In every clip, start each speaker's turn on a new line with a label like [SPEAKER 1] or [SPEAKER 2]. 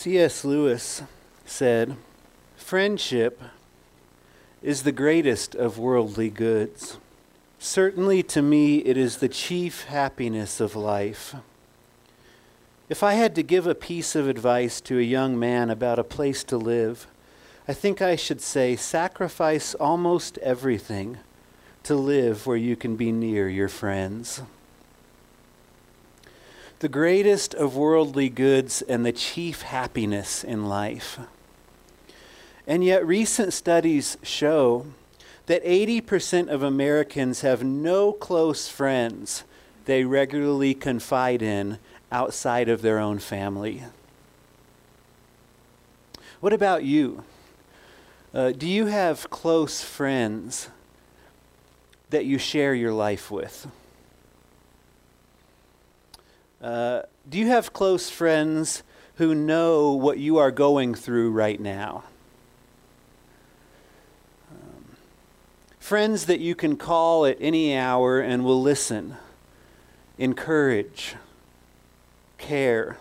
[SPEAKER 1] C.S. Lewis said, "Friendship is the greatest of worldly goods. Certainly to me it is the chief happiness of life. If I had to give a piece of advice to a young man about a place to live, I think I should say sacrifice almost everything to live where you can be near your friends." The greatest of worldly goods and the chief happiness in life. And yet recent studies show that 80% of Americans have no close friends they regularly confide in outside of their own family. What about you? Do you have close friends that you share your life with? Do you have close friends who know what you are going through right now? Friends that you can call at any hour and will listen, encourage, care.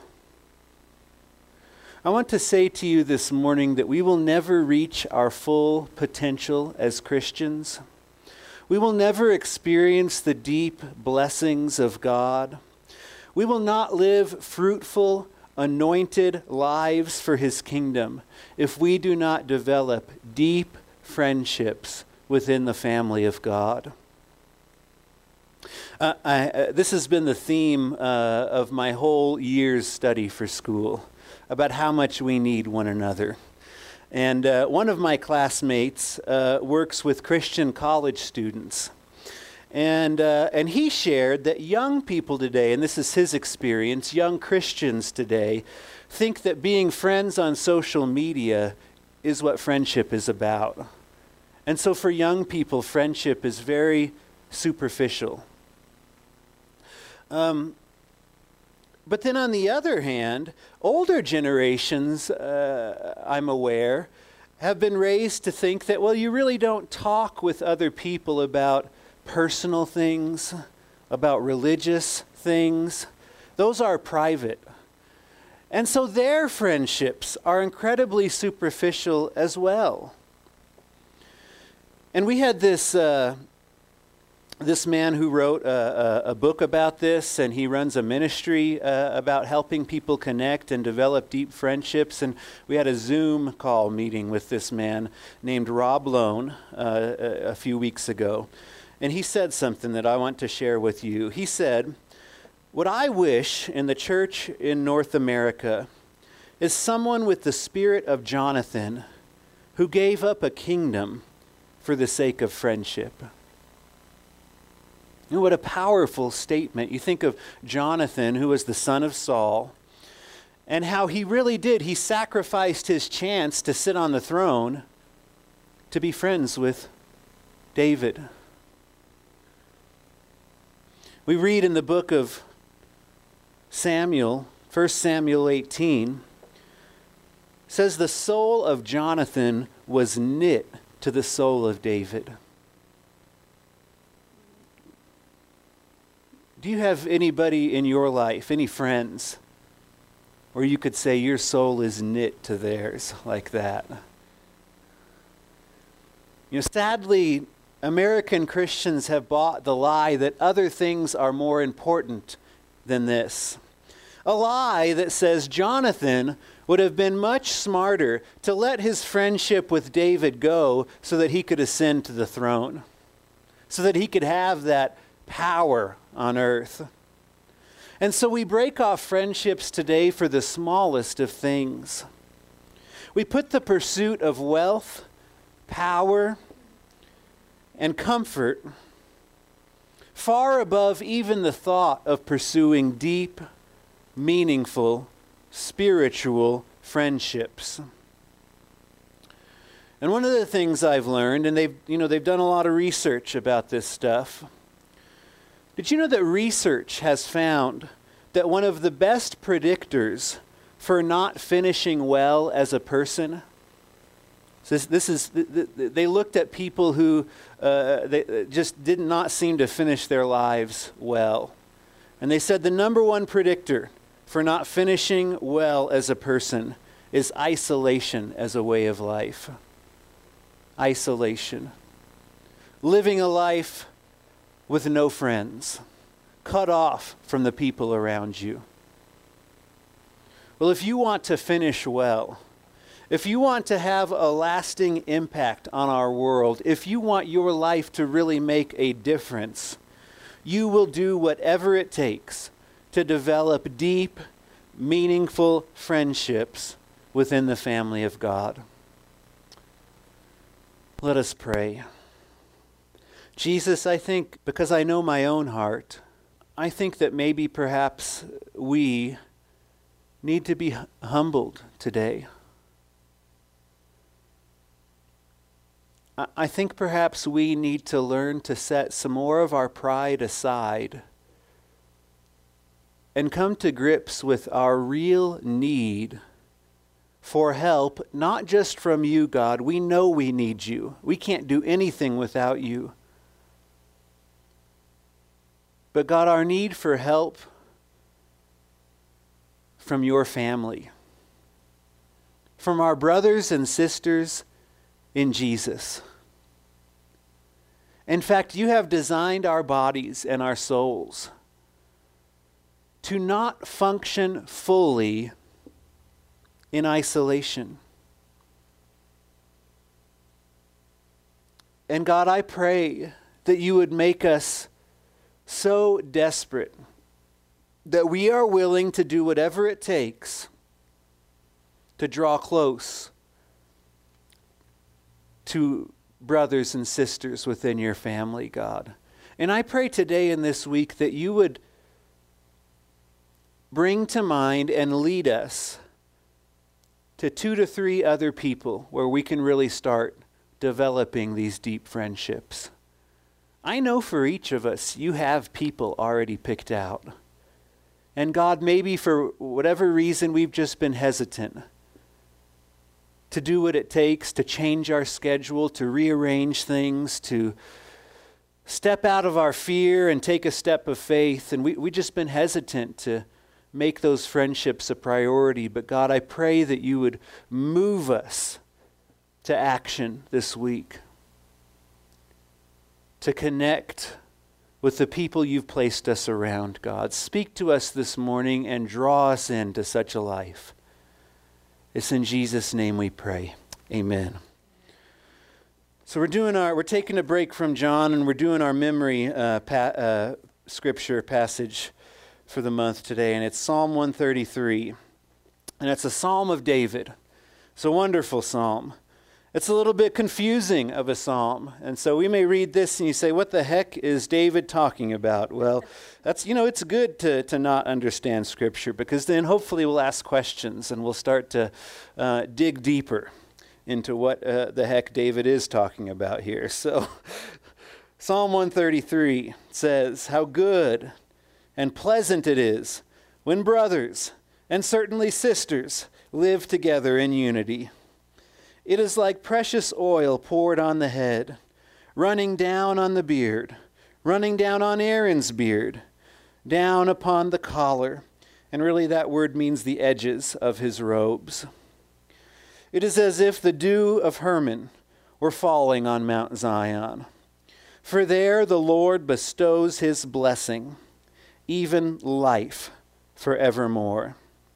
[SPEAKER 1] I want to say to you this morning that we will never reach our full potential as Christians. We will never experience the deep blessings of God. We will not live fruitful, anointed lives for His kingdom if we do not develop deep friendships within the family of God. This has been the theme of my whole year's study for school, about how much we need one another. And one of my classmates works with Christian college students. And he shared that young people today, and this is his experience, young Christians today, think that being friends on social media is what friendship is about. And so for young people, friendship is very superficial. But then on the other hand, older generations, I'm aware, have been raised to think that, well, you really don't talk with other people about personal things, about religious things. Those are private. And so their friendships are incredibly superficial as well. And we had this man who wrote a book about this, and he runs a ministry about helping people connect and develop deep friendships. And we had a Zoom call meeting with this man named Rob Lone a few weeks ago. And he said something that I want to share with you. He said, "What I wish in the church in North America is someone with the spirit of Jonathan who gave up a kingdom for the sake of friendship." You know, what a powerful statement. You think of Jonathan, who was the son of Saul, and how he really did. He sacrificed his chance to sit on the throne to be friends with David. We read in the book of Samuel, 1 Samuel 18, says the soul of Jonathan was knit to the soul of David. Do you have anybody in your life, any friends, where you could say your soul is knit to theirs like that? You know, sadly, American Christians have bought the lie that other things are more important than this. A lie that says Jonathan would have been much smarter to let his friendship with David go so that he could ascend to the throne, so that he could have that power on earth. And so we break off friendships today for the smallest of things. We put the pursuit of wealth, power, and comfort far above even the thought of pursuing deep, meaningful, spiritual friendships. And one of the things I've learned, and they've done a lot of research about this stuff. Did you know that research has found that one of the best predictors for not finishing well as a person? So they looked at people who they just did not seem to finish their lives well. And they said the number one predictor for not finishing well as a person is isolation as a way of life. Isolation. Living a life with no friends, cut off from the people around you. Well, if you want to finish well, if you want to have a lasting impact on our world, if you want your life to really make a difference, you will do whatever it takes to develop deep, meaningful friendships within the family of God. Let us pray. Jesus, I think, because I know my own heart, I think that maybe perhaps we need to be humbled today. I think perhaps we need to learn to set some more of our pride aside and come to grips with our real need for help, not just from you, God. We know we need you. We can't do anything without you. But God, our need for help from your family, from our brothers and sisters in Jesus. In fact, you have designed our bodies and our souls to not function fully in isolation. And God, I pray that you would make us so desperate that we are willing to do whatever it takes to draw close to brothers and sisters within your family, God. And I pray today and this week that you would bring to mind and lead us to 2 to 3 other people where we can really start developing these deep friendships. I know for each of us, you have people already picked out. And God, maybe for whatever reason, we've just been hesitant to do what it takes to change our schedule, to rearrange things, to step out of our fear and take a step of faith. And we've just been hesitant to make those friendships a priority. But God, I pray that you would move us to action this week, to connect with the people you've placed us around, God. Speak to us this morning and draw us into such a life. It's in Jesus' name we pray. Amen. So we're taking a break from John, and we're doing our memory scripture passage for the month today, and it's Psalm 133. And it's a psalm of David. It's a wonderful psalm. It's a little bit confusing of a psalm. And so we may read this and you say, what the heck is David talking about? Well, that's, it's good to not understand Scripture, because then hopefully we'll ask questions and we'll start to dig deeper into what the heck David is talking about here. So Psalm 133 says, how good and pleasant it is when brothers and certainly sisters live together in unity. It is like precious oil poured on the head, running down on the beard, running down on Aaron's beard, down upon the collar. And really that word means the edges of his robes. It is as if the dew of Hermon were falling on Mount Zion. For there the Lord bestows his blessing, even life forevermore.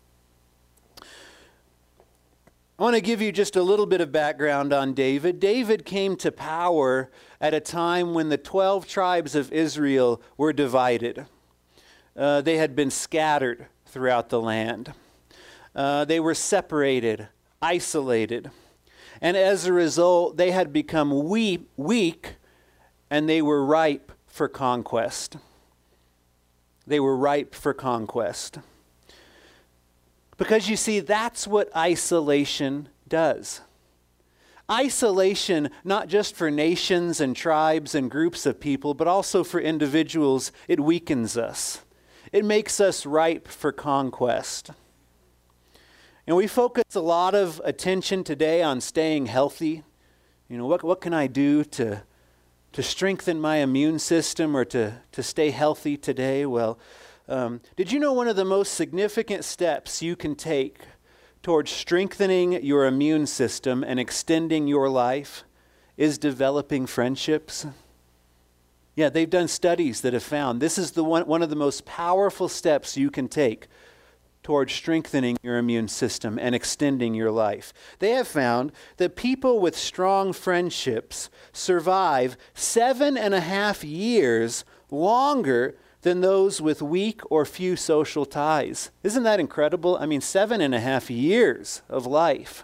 [SPEAKER 1] I want to give you just a little bit of background on David. David came to power at a time when the 12 tribes of Israel were divided. They had been scattered throughout the land. They were separated, isolated. And as a result, they had become weak, and they were ripe for conquest. They were ripe for conquest. Because you see, that's what isolation does. Isolation, not just for nations and tribes and groups of people, but also for individuals, it weakens us. It makes us ripe for conquest. And we focus a lot of attention today on staying healthy. What can I do to strengthen my immune system or to stay healthy today? Well, did you know one of the most significant steps you can take towards strengthening your immune system and extending your life is developing friendships. Yeah, they've done studies that have found this is one of the most powerful steps you can take towards strengthening your immune system and extending your life. They have found that people with strong friendships survive 7.5 years longer than those with weak or few social ties. Isn't that incredible? I mean, 7.5 years of life.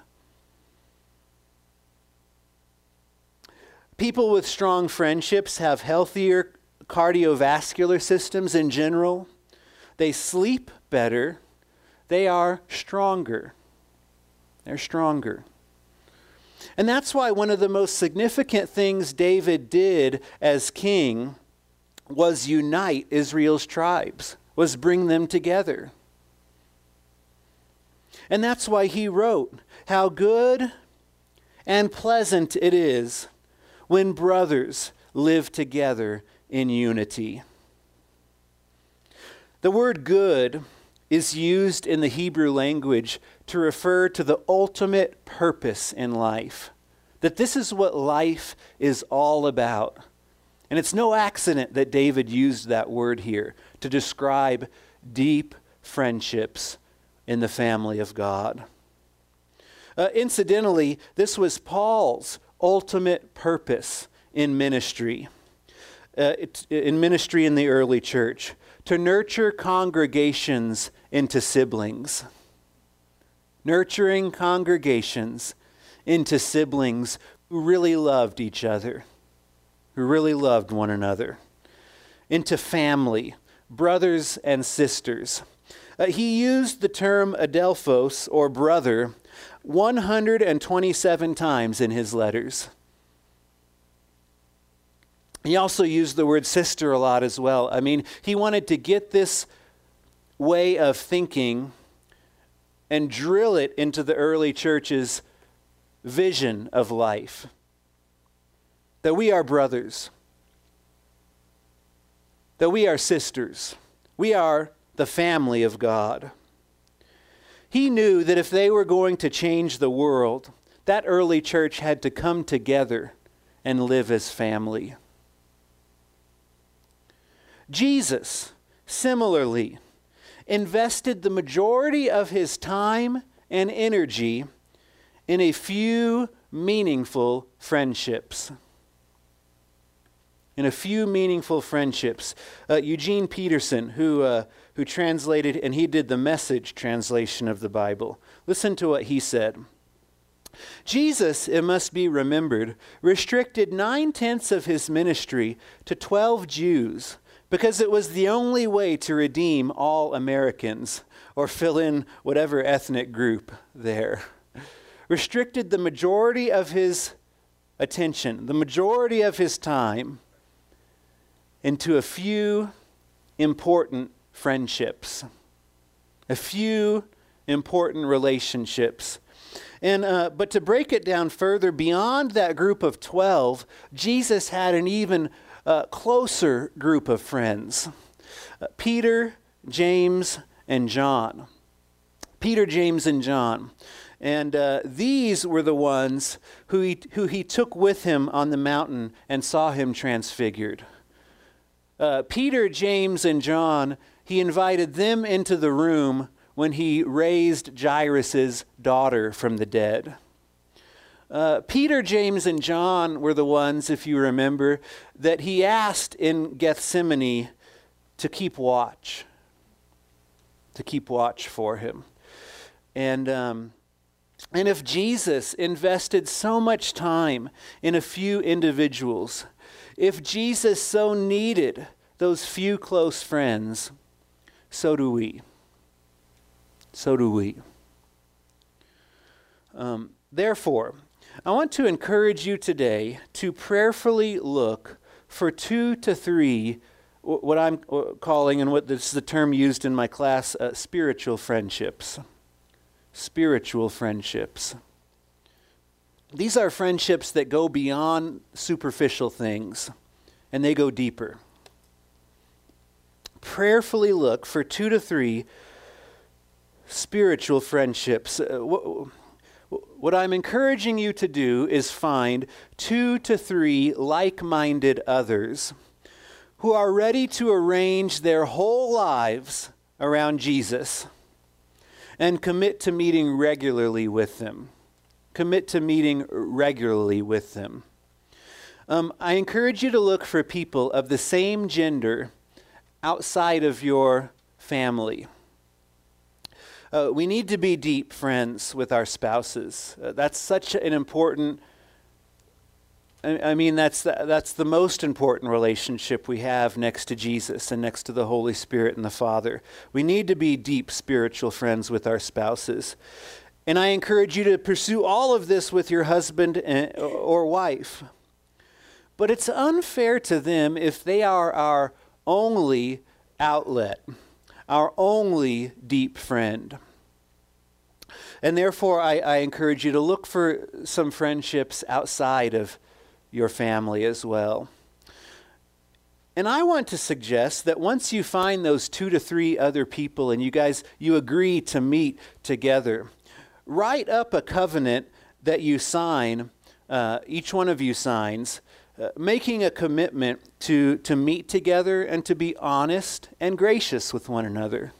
[SPEAKER 1] People with strong friendships have healthier cardiovascular systems in general. They sleep better. They are stronger. They're stronger. And that's why one of the most significant things David did as king was unite Israel's tribes, was bring them together. And that's why he wrote, "How good and pleasant it is when brothers live together in unity." The word good is used in the Hebrew language to refer to the ultimate purpose in life. That this is what life is all about. And it's no accident that David used that word here to describe deep friendships in the family of God. Incidentally, this was Paul's ultimate purpose in ministry. In the early church, to nurture congregations into siblings. Nurturing congregations into siblings who really loved each other, who really loved one another. Into family, brothers and sisters. He used the term adelphos, or brother, 127 times in his letters. He also used the word sister a lot as well. I mean, he wanted to get this way of thinking and drill it into the early church's vision of life. That we are brothers. That we are sisters. We are the family of God. He knew that if they were going to change the world, that early church had to come together and live as family. Jesus, similarly, invested the majority of his time and energy in a few meaningful friendships. In a few meaningful friendships. Eugene Peterson, who translated, and he did the Message translation of the Bible. Listen to what he said. Jesus, it must be remembered, restricted 9/10 of his ministry to 12 Jews because it was the only way to redeem all Americans, or fill in whatever ethnic group there. Restricted the majority of his attention, the majority of his time, into a few important friendships, a few important relationships. And but to break it down further, beyond that group of 12, Jesus had an even closer group of friends. Peter, James, and John. Peter, James, and John. And these were the ones who he took with him on the mountain and saw him transfigured. Peter, James, and John, he invited them into the room when he raised Jairus' daughter from the dead. Peter, James, and John were the ones, if you remember, that he asked in Gethsemane to keep watch for him. And if Jesus invested so much time in a few individuals, if Jesus so needed those few close friends, so do we. So do we. Therefore, I want to encourage you today to prayerfully look for 2 to 3, what I'm calling, and what this is the term used in my class, spiritual friendships. Spiritual friendships. These are friendships that go beyond superficial things, and they go deeper. Prayerfully look for 2 to 3 spiritual friendships. What I'm encouraging you to do is find 2 to 3 like-minded others who are ready to arrange their whole lives around Jesus and commit to meeting regularly with them. Commit to meeting regularly with them. I encourage you to look for people of the same gender outside of your family. We need to be deep friends with our spouses. That's such an important, that's the most important relationship we have next to Jesus and next to the Holy Spirit and the Father. We need to be deep spiritual friends with our spouses. And I encourage you to pursue all of this with your husband or wife. But it's unfair to them if they are our only outlet, our only deep friend. And therefore, I encourage you to look for some friendships outside of your family as well. And I want to suggest that once you find those 2 to 3 other people and you agree to meet together, write up a covenant that you sign, each one of you signs, making a commitment to meet together and to be honest and gracious with one another.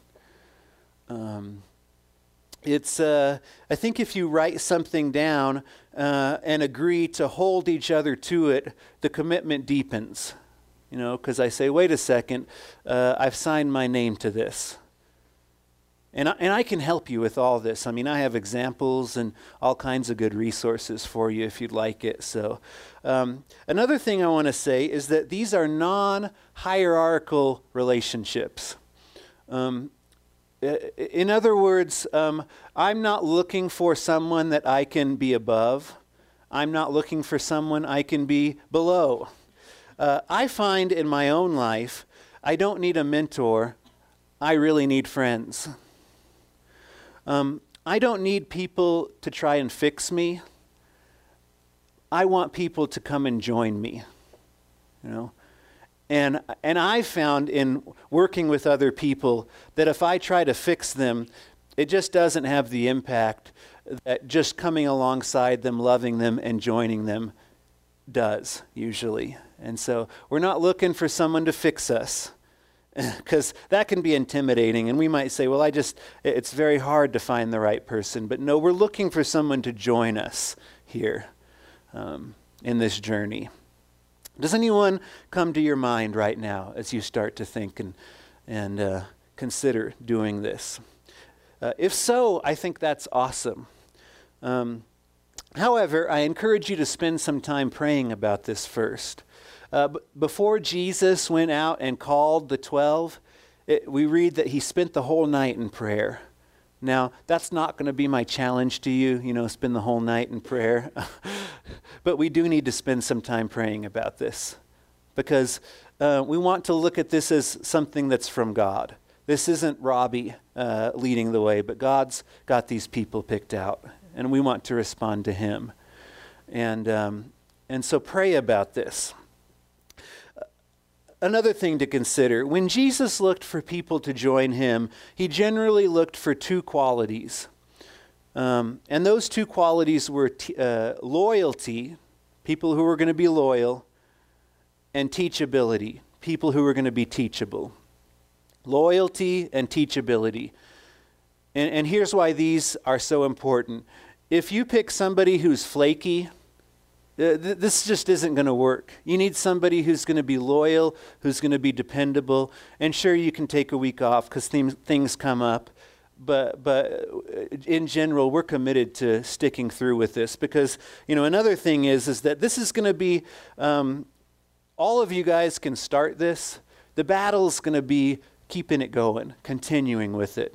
[SPEAKER 1] I think if you write something down and agree to hold each other to it, the commitment deepens. Because I say, wait a second, I've signed my name to this. And I can help you with all this. I have examples and all kinds of good resources for you if you'd like it. So another thing I want to say is that these are non-hierarchical relationships. In other words, I'm not looking for someone that I can be above. I'm not looking for someone I can be below. I find in my own life, I don't need a mentor. I really need friends. I don't need people to try and fix me. I want people to come and join me. And I've found in working with other people that if I try to fix them, it just doesn't have the impact that just coming alongside them, loving them, and joining them does, usually. And so we're not looking for someone to fix us, because that can be intimidating. And we might say, well, it's very hard to find the right person. But no, we're looking for someone to join us here in this journey. Does anyone come to your mind right now as you start to think and consider doing this? If so, I think that's awesome. However, I encourage you to spend some time praying about this first. Before Jesus went out and called the 12, we read that he spent the whole night in prayer. Now, that's not going to be my challenge to you, spend the whole night in prayer. But we do need to spend some time praying about this, because we want to look at this as something that's from God. This isn't Robbie leading the way, but God's got these people picked out, and we want to respond to him. And so pray about this. Another thing to consider, when Jesus looked for people to join him, he generally looked for 2 qualities. And those 2 qualities were loyalty, people who were going to be loyal, and teachability, people who were going to be teachable. Loyalty and teachability. And here's why these are so important. If you pick somebody who's flaky, this just isn't going to work. You need somebody who's going to be loyal, who's going to be dependable. And sure, you can take a week off because things come up. But in general, we're committed to sticking through with this, because, another thing is that this is going to be, all of you guys can start this. The battle's going to be keeping it going, continuing with it.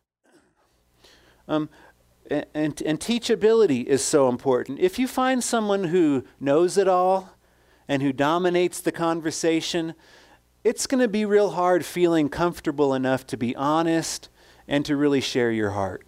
[SPEAKER 1] And teachability is so important. If you find someone who knows it all and who dominates the conversation, it's going to be real hard feeling comfortable enough to be honest and to really share your heart.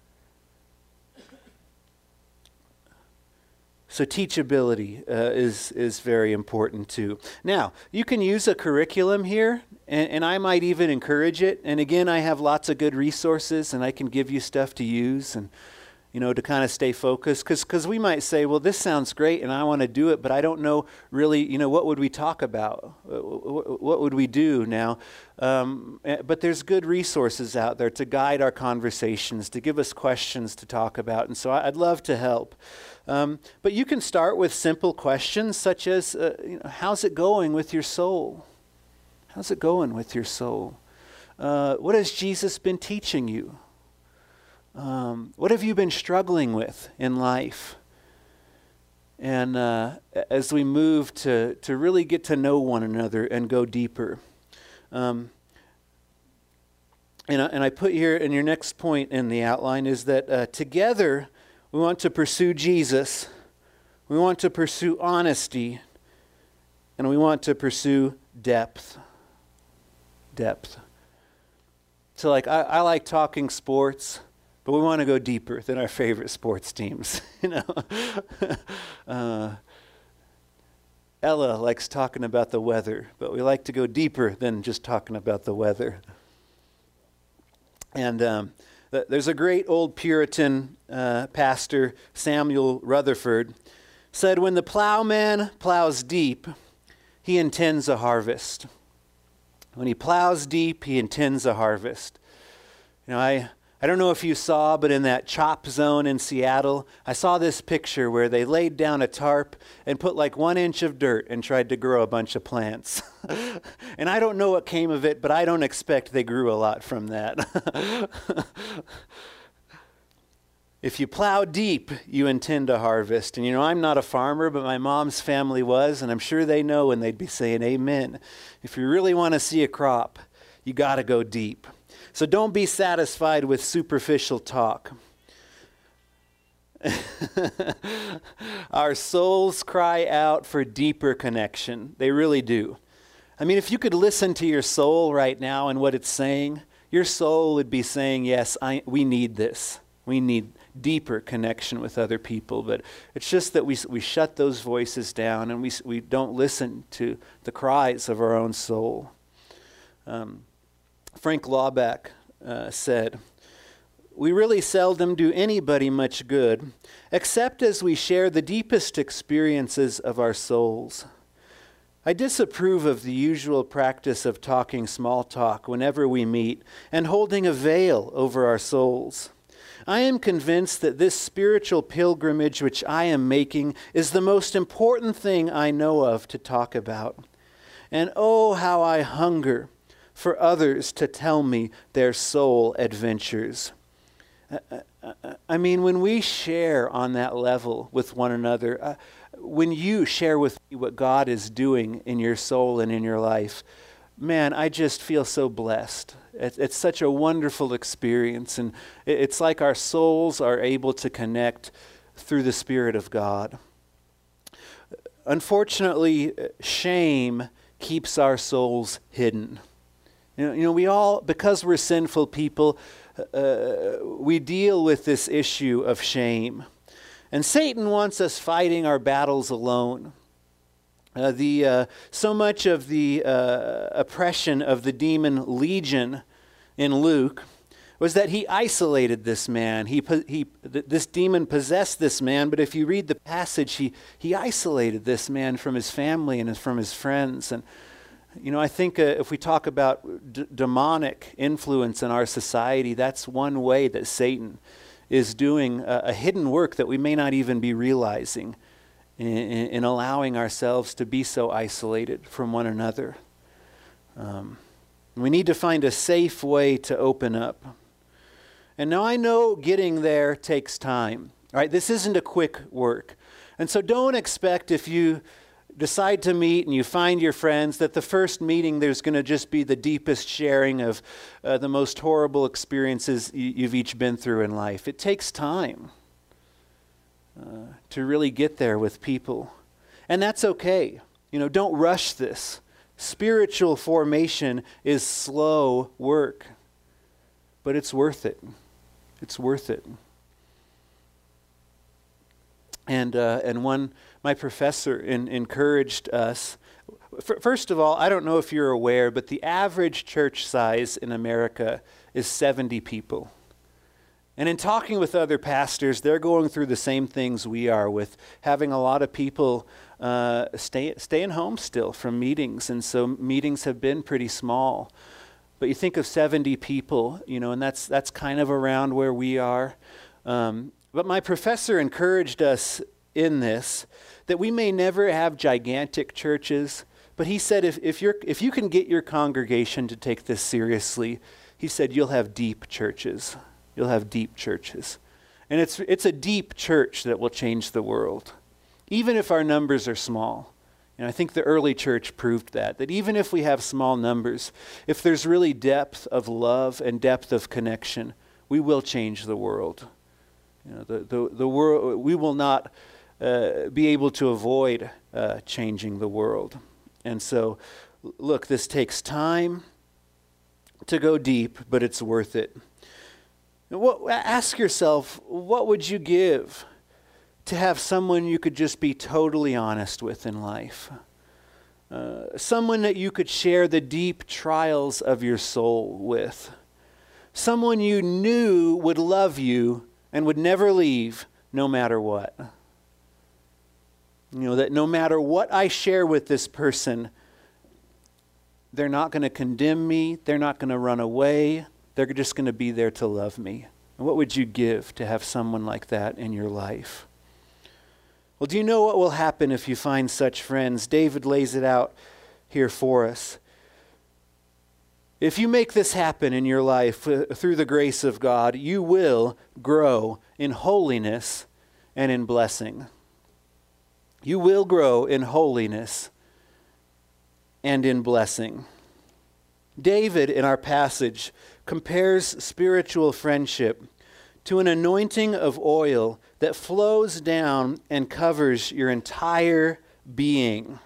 [SPEAKER 1] So teachability is very important too. Now, you can use a curriculum here, and I might even encourage it. And again, I have lots of good resources, and I can give you stuff to use and, to kind of stay focused. Because we might say, well, this sounds great, and I want to do it, but I don't know really, what would we talk about? What would we do now? But there's good resources out there to guide our conversations, to give us questions to talk about. And so I'd love to help. But you can start with simple questions such as, how's it going with your soul? How's it going with your soul? What has Jesus been teaching you? What have you been struggling with in life? And as we move to really get to know one another and go deeper. And I put here in your next point in the outline is that together we want to pursue Jesus, we want to pursue honesty, and we want to pursue depth. Depth. So I like talking sports, but we want to go deeper than our favorite sports teams. Ella likes talking about the weather, but we like to go deeper than just talking about the weather. And there's a great old Puritan pastor, Samuel Rutherford, said, when the plowman plows deep, he intends a harvest. When he plows deep, he intends a harvest. I don't know if you saw, but in that chop zone in Seattle, I saw this picture where they laid down a tarp and put 1 inch of dirt and tried to grow a bunch of plants. And I don't know what came of it, but I don't expect they grew a lot from that. If you plow deep, you intend a harvest. And I'm not a farmer, but my mom's family was, and I'm sure they know, and they'd be saying amen. If you really want to see a crop, you got to go deep. So don't be satisfied with superficial talk. Our souls cry out for deeper connection. They really do. I mean, if you could listen to your soul right now and what it's saying, your soul would be saying, yes, we need this. We need deeper connection with other people. But it's just that we shut those voices down and we don't listen to the cries of our own soul. Frank Laubach said, we really seldom do anybody much good, except as we share the deepest experiences of our souls. I disapprove of the usual practice of talking small talk whenever we meet and holding a veil over our souls. I am convinced that this spiritual pilgrimage which I am making is the most important thing I know of to talk about. And oh, how I hunger for others to tell me their soul adventures. I mean, when we share on that level with one another, when you share with me what God is doing in your soul and in your life, man, I just feel so blessed. It's such a wonderful experience, and it's like our souls are able to connect through the Spirit of God. Unfortunately, shame keeps our souls hidden. We all, because we're sinful people, we deal with this issue of shame. And Satan wants us fighting our battles alone. So much of the oppression of the demon Legion in Luke was that he isolated this man. This demon possessed this man, but if you read the passage, he isolated this man from his family and from his friends. And I think if we talk about demonic influence in our society, that's one way that Satan is doing a hidden work that we may not even be realizing in allowing ourselves to be so isolated from one another. We need to find a safe way to open up. And now I know getting there takes time. All right, this isn't a quick work. And so don't expect if you decide to meet and you find your friends that the first meeting there's going to just be the deepest sharing of the most horrible experiences you've each been through in life. It takes time to really get there with people. And that's okay. Don't rush this. Spiritual formation is slow work, but it's worth it. It's worth it. And my professor encouraged us. First of all, I don't know if you're aware, but the average church size in America is 70 people. And in talking with other pastors, they're going through the same things we are, with having a lot of people staying home still from meetings. And so meetings have been pretty small. But you think of 70 people, and that's kind of around where we are. But my professor encouraged us in this, that we may never have gigantic churches, but he said if you can get your congregation to take this seriously, he said you'll have deep churches. You'll have deep churches. And it's a deep church that will change the world, even if our numbers are small. And I think the early church proved that even if we have small numbers, if there's really depth of love and depth of connection, we will change the world. The world, we will not be able to avoid changing the world. And so, look, this takes time to go deep, but it's worth it. Ask yourself, what would you give to have someone you could just be totally honest with in life? Someone that you could share the deep trials of your soul with. Someone you knew would love you and would never leave no matter what. That no matter what I share with this person, they're not going to condemn me, they're not going to run away, they're just going to be there to love me. And what would you give to have someone like that in your life? Well, do you know what will happen if you find such friends? David lays it out here for us. If you make this happen in your life through the grace of God, you will grow in holiness and in blessing. You will grow in holiness and in blessing. David, in our passage, compares spiritual friendship to an anointing of oil that flows down and covers your entire being.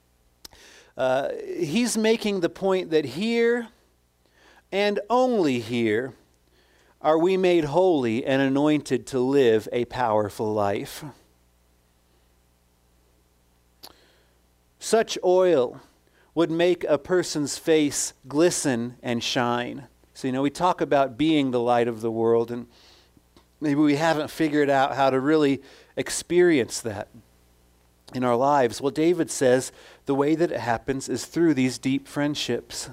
[SPEAKER 1] He's making the point that here and only here are we made holy and anointed to live a powerful life. Such oil would make a person's face glisten and shine. So, we talk about being the light of the world, and maybe we haven't figured out how to really experience that in our lives. Well, David says the way that it happens is through these deep friendships.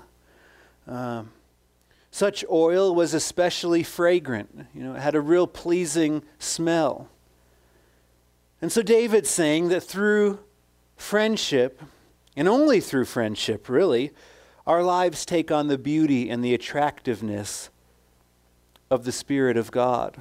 [SPEAKER 1] Such oil was especially fragrant. It had a real pleasing smell. And so David's saying that through friendship, and only through friendship, really, our lives take on the beauty and the attractiveness of the Spirit of God.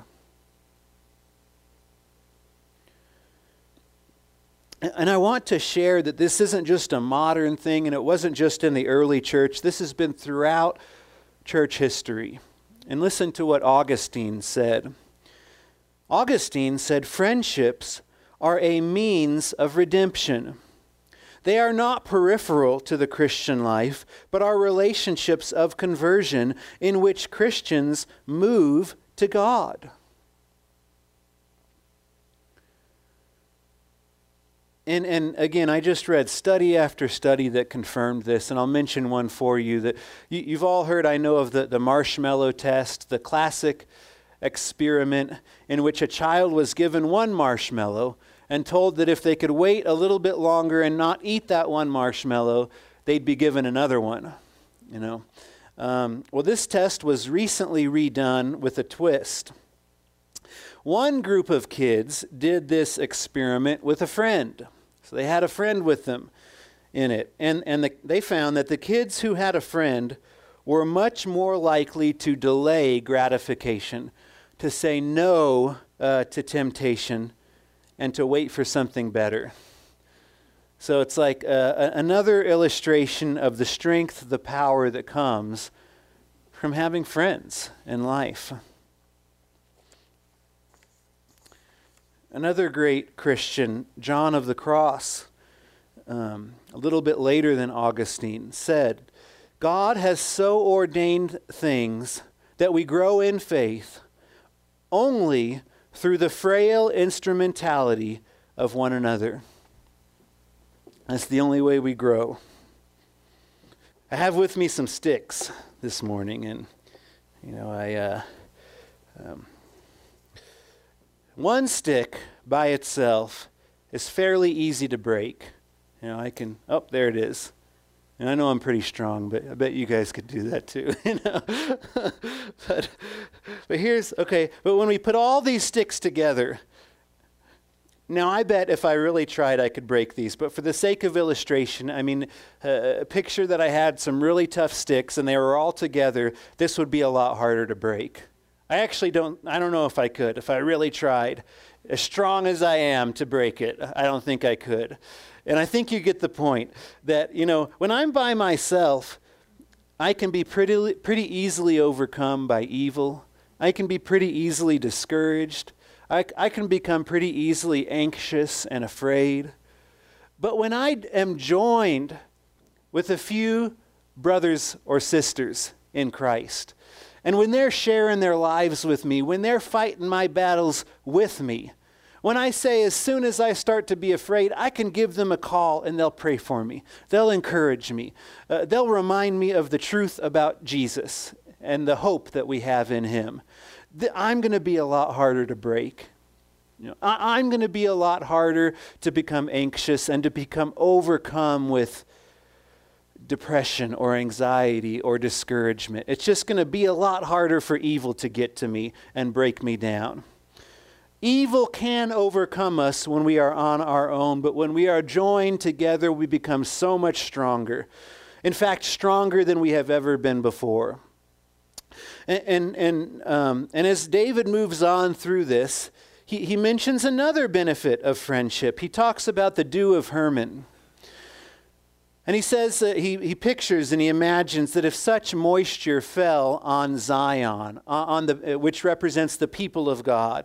[SPEAKER 1] And I want to share that this isn't just a modern thing, and it wasn't just in the early church. This has been throughout church history. And listen to what Augustine said. Augustine said, "Friendships are a means of redemption. They are not peripheral to the Christian life, but are relationships of conversion in which Christians move to God." And again, I just read study after study that confirmed this, and I'll mention one for you. That you've all heard, I know, of the marshmallow test, the classic experiment in which a child was given one marshmallow and told that if they could wait a little bit longer and not eat that one marshmallow, they'd be given another one. Well, this test was recently redone with a twist. One group of kids did this experiment with a friend. So they had a friend with them in it. And they found that the kids who had a friend were much more likely to delay gratification, to say no to temptation, and to wait for something better. So it's like another illustration of the strength, the power that comes from having friends in life. Another great Christian, John of the Cross, a little bit later than Augustine, said, "God has so ordained things that we grow in faith only through the frail instrumentality of one another." That's the only way we grow. I have with me some sticks this morning, and one stick by itself is fairly easy to break. There it is. And I know I'm pretty strong, but I bet you guys could do that too. But when we put all these sticks together, now I bet if I really tried I could break these, but for the sake of illustration, picture that I had some really tough sticks and they were all together, this would be a lot harder to break. I don't know if I could, if I really tried. As strong as I am to break it, I don't think I could. And I think you get the point that, when I'm by myself, I can be pretty easily overcome by evil. I can be pretty easily discouraged. I can become pretty easily anxious and afraid. But when I am joined with a few brothers or sisters in Christ, and when they're sharing their lives with me, when they're fighting my battles with me, when I say as soon as I start to be afraid, I can give them a call and they'll pray for me. They'll encourage me. They'll remind me of the truth about Jesus and the hope that we have in him. I'm going to be a lot harder to break. I'm going to be a lot harder to become anxious and to become overcome with depression or anxiety or discouragement. It's just going to be a lot harder for evil to get to me and break me down. Evil can overcome us when we are on our own, but when we are joined together, we become so much stronger. In fact, stronger than we have ever been before. And as David moves on through this, he mentions another benefit of friendship. He talks about the dew of Hermon. And he says, he pictures and he imagines that if such moisture fell on Zion, which represents the people of God,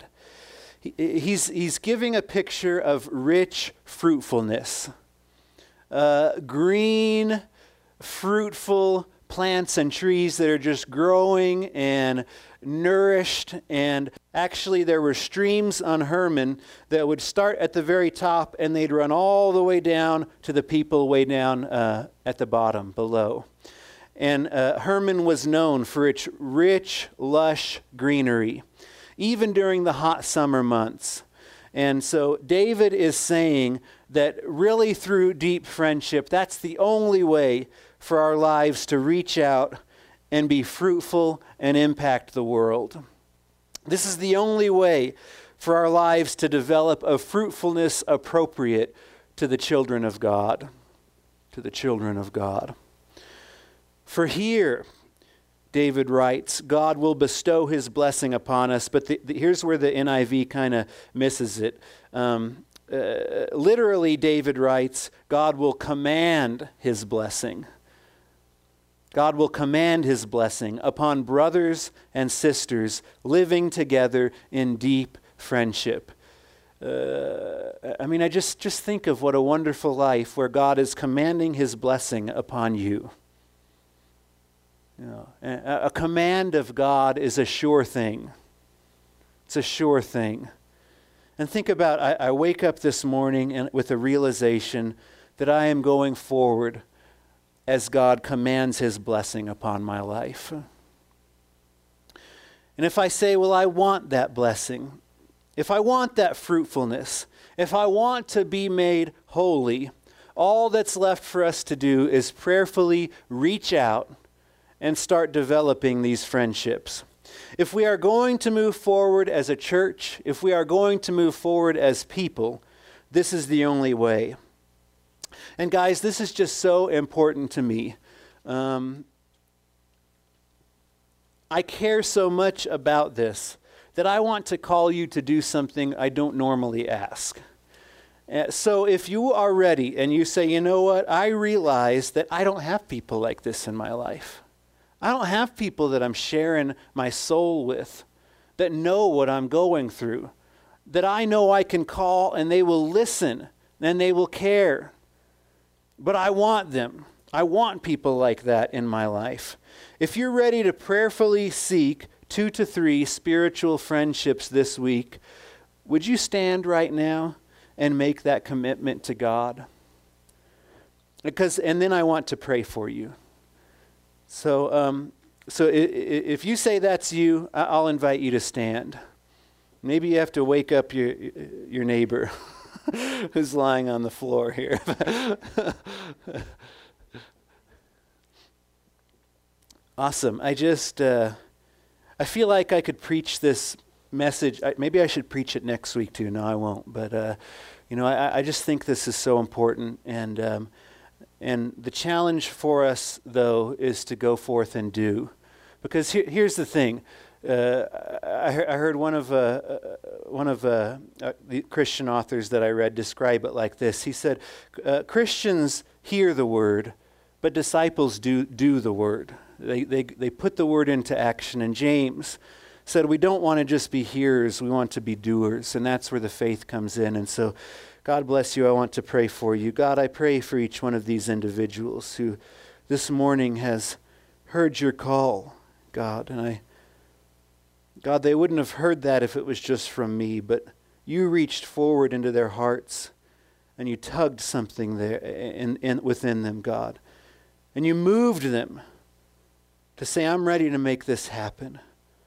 [SPEAKER 1] he's giving a picture of rich fruitfulness. Green, fruitful plants and trees that are just growing and nourished. And actually there were streams on Hermon that would start at the very top and they'd run all the way down to the people way down at the bottom below. And Hermon was known for its rich, lush greenery, even during the hot summer months. And so David is saying that really through deep friendship, that's the only way for our lives to reach out and be fruitful and impact the world. This is the only way for our lives to develop a fruitfulness appropriate to the children of God. To the children of God. For here, David writes, God will bestow his blessing upon us, but here's where the NIV kind of misses it. Literally, David writes, God will command his blessing. God will command his blessing upon brothers and sisters living together in deep friendship. I just think of what a wonderful life where God is commanding his blessing upon you. A command of God is a sure thing. It's a sure thing. And think about, I wake up this morning with a realization that I am going forward as God commands his blessing upon my life. And if I say, well, I want that blessing, if I want that fruitfulness, if I want to be made holy, all that's left for us to do is prayerfully reach out and start developing these friendships. If we are going to move forward as a church, if we are going to move forward as people, this is the only way. And guys, this is just so important to me. I care so much about this that I want to call you to do something I don't normally ask. So if you are ready and you say, you know what, I realize that I don't have people like this in my life. I don't have people that I'm sharing my soul with that know what I'm going through, that I know I can call and they will listen and they will care. But I want them. I want people like that in my life. If you're ready to prayerfully seek 2 to 3 spiritual friendships this week, would you stand right now and make that commitment to God? And then I want to pray for you. So if you say that's you, I'll invite you to stand. Maybe you have to wake up your neighbor who's lying on the floor here. Awesome. I feel like I could preach this message. Maybe I should preach it next week too. No, I won't. But I just think this is so important, and the challenge for us though is to go forth and do, because here's the thing. I heard one of the Christian authors that I read describe it like this. He said, Christians hear the word, but disciples do the word. They put the word into action. And James said, we don't want to just be hearers, we want to be doers. And that's where the faith comes in. And so, God bless you. I want to pray for you. God, I pray for each one of these individuals who this morning has heard your call, God. And God, they wouldn't have heard that if it was just from me, but you reached forward into their hearts and you tugged something there within them, God. And you moved them to say, I'm ready to make this happen.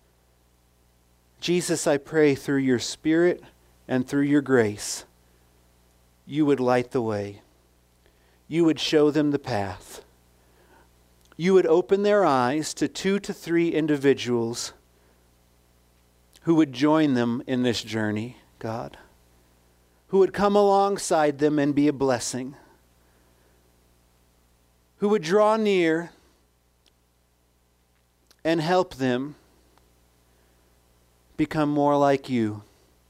[SPEAKER 1] Jesus, I pray through your Spirit and through your grace, you would light the way. You would show them the path. You would open their eyes to 2 to 3 individuals who would join them in this journey, God, who would come alongside them and be a blessing, who would draw near and help them become more like you.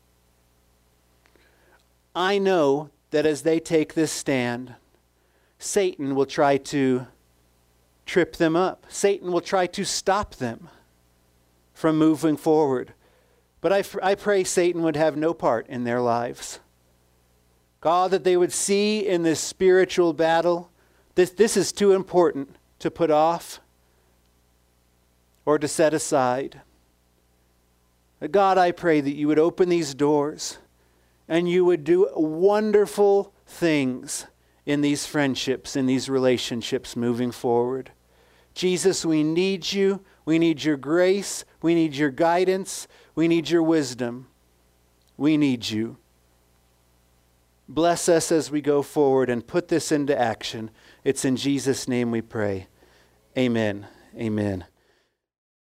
[SPEAKER 1] I know that as they take this stand, Satan will try to trip them up. Satan will try to stop them from moving forward. But I pray Satan would have no part in their lives. God, that they would see in this spiritual battle, this is too important to put off or to set aside. God, I pray that you would open these doors and you would do wonderful things in these friendships, in these relationships moving forward. Jesus, we need you. We need your grace. We need your guidance. We need your wisdom. We need you. Bless us as we go forward and put this into action. It's in Jesus' name we pray. Amen. Amen.